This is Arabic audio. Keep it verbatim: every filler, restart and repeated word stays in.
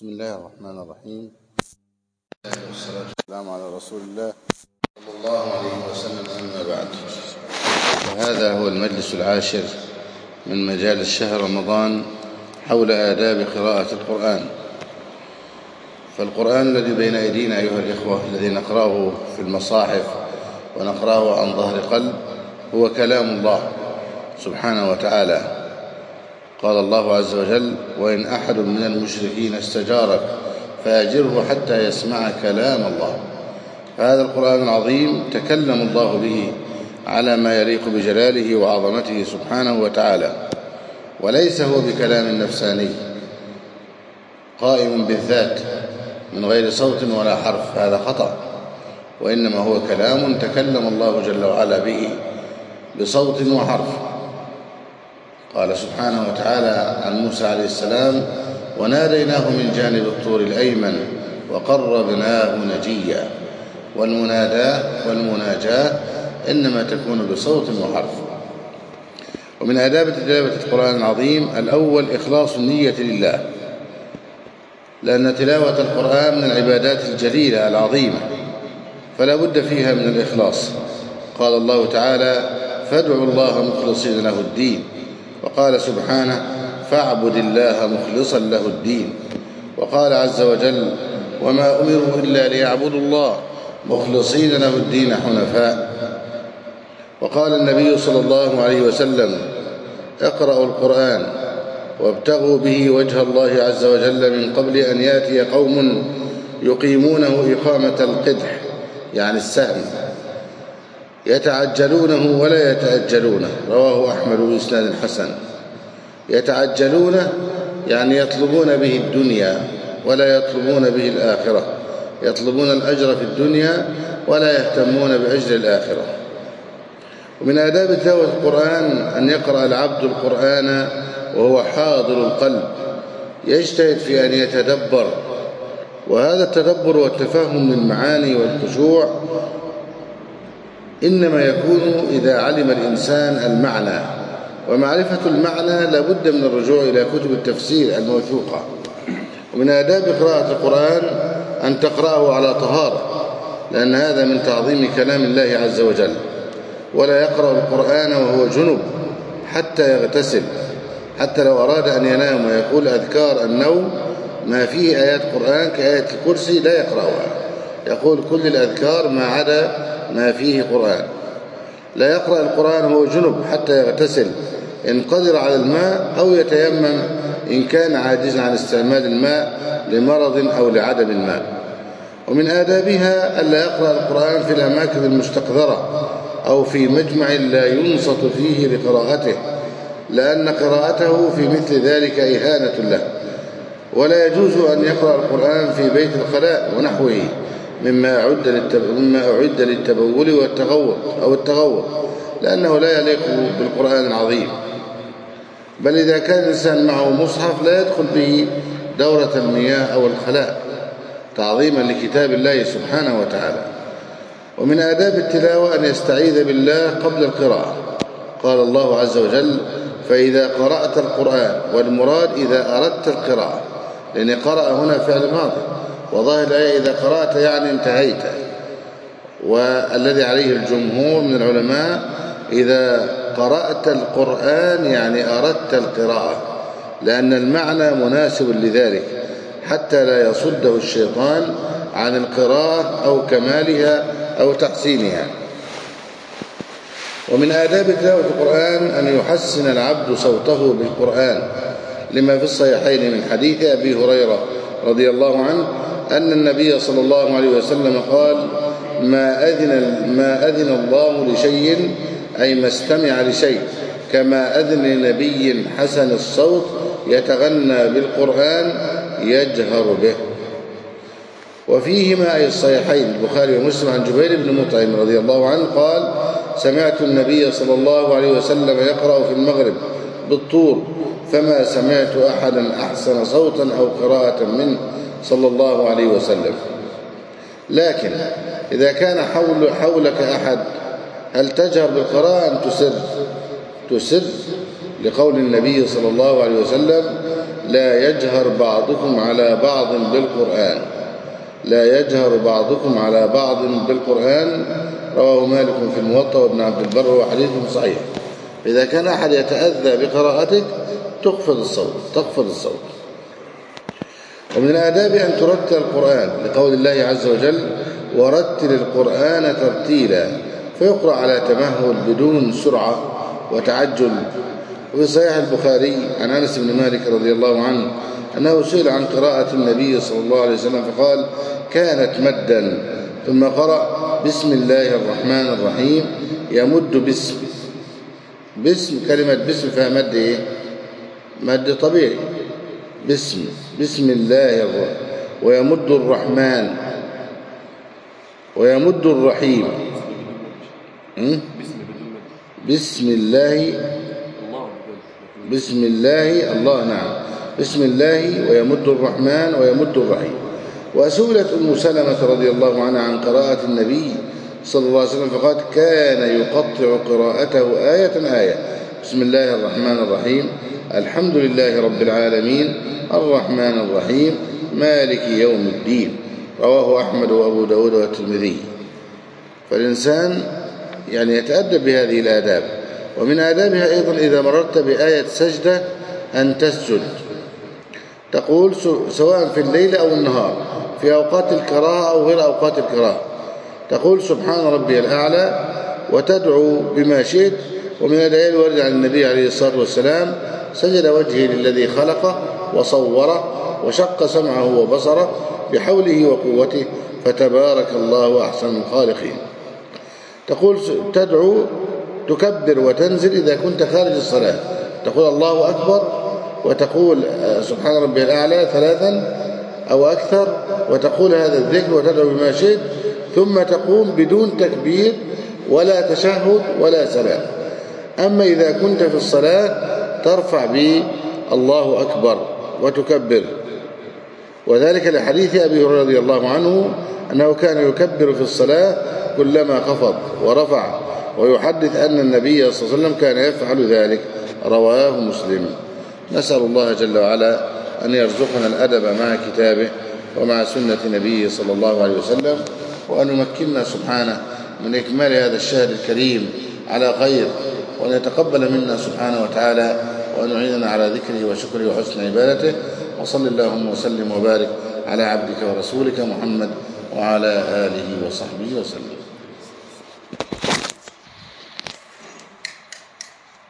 بسم الله الرحمن الرحيم، والصلاة والسلام على رسول الله صلى الله عليه وسلم. أما بعد، وهذا هو المجلس العاشر من مجالس شهر رمضان حول آداب قراءة القرآن. فالقرآن الذي بين أيدينا أيها الإخوة، الذي نقرأه في المصاحف ونقرأه عن ظهر قلب، هو كلام الله سبحانه وتعالى. قال الله عز وجل: وإن أحد من المشركين استجارك فأجره حتى يسمع كلام الله. فهذا القرآن العظيم تكلم الله به على ما يليق بجلاله وعظمته سبحانه وتعالى، وليس هو بكلام نفساني قائم بالذات من غير صوت ولا حرف، هذا خطأ، وإنما هو كلام تكلم الله جل وعلا به بصوت وحرف. قال سبحانه وتعالى عن موسى عليه السلام: وناديناه من جانب الطور الأيمن وقربناه نجيا. والمناداة والمناجاة إنما تكون بصوت وحرف. ومن آداب تلاوة القرآن العظيم: الأول إخلاص النية لله، لأن تلاوة القرآن من العبادات الجليلة العظيمة، فلا بد فيها من الإخلاص. قال الله تعالى: فادعوا الله مخلصين له الدين. وقال سبحانه: فاعبد الله مخلصا له الدين. وقال عز وجل: وما أمروا إلا ليعبدوا الله مخلصين له الدين حنفاء. وقال النبي صلى الله عليه وسلم: اقرأوا القرآن وابتغوا به وجه الله عز وجل من قبل أن يأتي قوم يقيمونه إقامة القدح، يعني السهم، يتعجلونه ولا يتأجلونه. رواه أحمد بإسناد حسن. يتعجلونه يعني يطلبون به الدنيا ولا يطلبون به الآخرة، يطلبون الأجر في الدنيا ولا يهتمون بأجر الآخرة. ومن آداب تلاوة القرآن أن يقرأ العبد القرآن وهو حاضر القلب، يجتهد في أن يتدبر، وهذا التدبر والتفهم للمعاني والخشوع إنما يكون إذا علم الإنسان المعنى، ومعرفة المعنى لابد من الرجوع إلى كتب التفسير الموثوقة. ومن آداب قراءة القرآن أن تقرأه على طهارة، لأن هذا من تعظيم كلام الله عز وجل. ولا يقرأ القرآن وهو جنب حتى يغتسل، حتى لو أراد أن ينام ويقول أذكار النوم ما فيه آيات قرآن كآية الكرسي لا يقرأها، يقول كل الأذكار ما عدا ما فيه قرآن. لا يقرأ القرآن وهو جنب حتى يغتسل إن قدر على الماء، أو يتيمم إن كان عاجزا عن استعمال الماء لمرض أو لعدم الماء. ومن آدابها ألا يقرأ القرآن في الأماكن المستقذرة أو في مجمع لا ينصت فيه لقراءته، لأن قراءته في مثل ذلك إهانة له. ولا يجوز أن يقرأ القرآن في بيت الخلاء ونحوه مما أعد مما أعد للتبول والتغوط أو التغوط، لأنه لا يليق بالقرآن العظيم. بل إذا كان الإنسان معه مصحف لا يدخل به دورة المياه أو الخلاء تعظيما لكتاب الله سبحانه وتعالى. ومن آداب التلاوة أن يستعيذ بالله قبل القراءة. قال الله عز وجل: فإذا قرأت القرآن، والمراد إذا أردت القراءة، لأن قرأ هنا فعل ماضي، وظاهر الآية إذا قرأت يعني انتهيت. والذي عليه الجمهور من العلماء إذا قرأت القرآن يعني أردت القراءة، لأن المعنى مناسب لذلك حتى لا يصده الشيطان عن القراءة أو كمالها أو تحسينها. ومن آداب تلاوة القرآن أن يحسن العبد صوته بالقرآن، لما في الصحيحين من حديث أبي هريرة رضي الله عنه أن النبي صلى الله عليه وسلم قال: ما أذن, ما أذن الله لشيء، أي ما استمع لشيء، كما أذن لنبي حسن الصوت يتغنى بالقرآن يجهر به. وفيهما أي الصحيحين البخاري ومسلم عن جبير بن مطعم رضي الله عنه قال: سمعت النبي صلى الله عليه وسلم يقرأ في المغرب بالطور، فما سمعت أحدا أحسن صوتا أو قراءة منه صلى الله عليه وسلم. لكن إذا كان حول حولك أحد هل تجهر بالقراءة أم تسر؟ تسر، لقول النبي صلى الله عليه وسلم: لا يجهر بعضكم على بعض بالقرآن لا يجهر بعضكم على بعض بالقرآن رواه مالك في الموطأ وابن عبد البر وهو حديث صحيح. إذا كان أحد يتأذى بقراءتك تخفض الصوت تخفض الصوت. ومن الآداب أن ترتل القرآن لقول الله عز وجل ورتل القرآن ترتيلا، فيقرأ على تمهل بدون سرعة وتعجل. وفي صحيح البخاري عن أنس بن مالك رضي الله عنه أنه سئل عن قراءة النبي صلى الله عليه وسلم فقال كانت مدا، ثم قرأ بسم الله الرحمن الرحيم يمد باسم باسم كلمة باسم فيها مد إيه؟ مد طبيعي. باسم بسم الله الرحمن ويمد الرحمن ويمد الرحيم. بسم الله بسم الله الله نعم بسم الله ويمد الرحمن ويمد الرحيم. وسئلت أم سلمة رضي الله عنها عن قراءة النبي صلى الله عليه وسلم فقال كان يقطع قراءته آية آية بسم الله الرحمن الرحيم الحمد لله رب العالمين الرحمن الرحيم مالك يوم الدين رواه أحمد وأبو داود والترمذي. فالإنسان يعني يتأدب بهذه الآداب. ومن آدابها أيضا إذا مررت بآية سجدة أن تسجد، تقول سواء في الليل أو النهار في أوقات الكراهة أو غير أوقات الكراهة، تقول سبحان ربي الأعلى وتدعو بما شئت. ومن الآيات الوارد عن النبي عليه الصلاة والسلام سجد وجهه للذي خلقه وصوره وشق سمعه وبصره بحوله وقوته فتبارك الله أحسن الخالقين. تقول تدعو تكبر وتنزل إذا كنت خارج الصلاة، تقول الله أكبر وتقول سبحان ربي الأعلى ثلاثا أو أكثر وتقول هذا الذكر وتدعو بما شئت، ثم تقوم بدون تكبير ولا تشهد ولا سلام. أما إذا كنت في الصلاة ترفع به الله أكبر وتكبر، وذلك لحديث أبي هريرة رضي الله عنه أنه كان يكبر في الصلاة كلما خفض ورفع، ويحدث أن النبي صلى الله عليه وسلم كان يفعل ذلك رواه مسلم. نسأل الله جل وعلا أن يرزقنا الأدب مع كتابه ومع سنة نبيه صلى الله عليه وسلم، وأن يمكننا سبحانه من إكمال هذا الشهر الكريم على خير، وأن يتقبل منا سبحانه وتعالى، وأن يعيننا على ذكره وشكره وحسن عبادته. وصل اللهم وسلم وبارك على عبدك ورسولك محمد وعلى آله وصحبه وسلم.